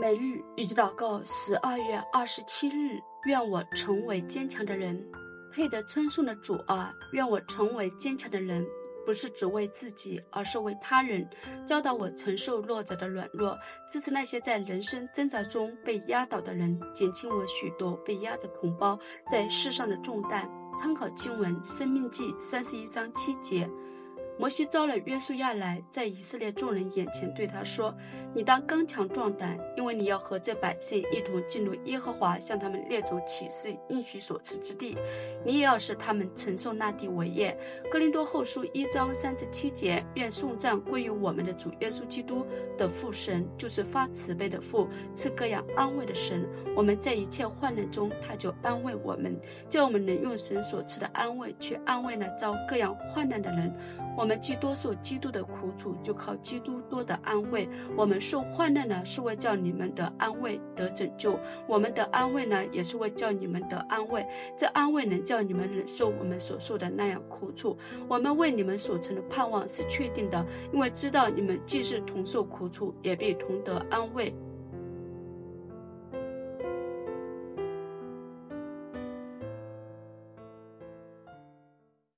每日一句祷告，12月27日，愿我成为坚强的人。配得称颂的主啊，愿我成为坚强的人，不是只为自己，而是为他人。教导我承受弱者的软弱，支持那些在人生挣扎中被压倒的人，减轻我许多被压的同胞在世上的重担。参考经文《申命记》31章7节。摩西招了约书亚来，在以色列众人眼前对他说：你当刚强壮胆，因为你要和这百姓一同进入耶和华向他们列祖起誓应许所赐之地，你也要使他们承受那地为业。哥林多后书1章3至7节。愿颂赞归于我们的主耶稣基督的父神，就是发慈悲的父，赐各样安慰的神。我们在一切患难中，他就安慰我们，叫我们能用神所赐的安慰去安慰那遭各样患难的人。我们既多受基督的苦楚，就靠基督多的安慰。我们受患难呢，是为叫你们的安慰得拯救；我们的安慰呢，也是为叫你们得安慰。这安慰能叫你们忍受我们所受的那样苦楚。我们为你们所成的盼望是确定的，因为知道你们既是同受苦楚，也必同得安慰。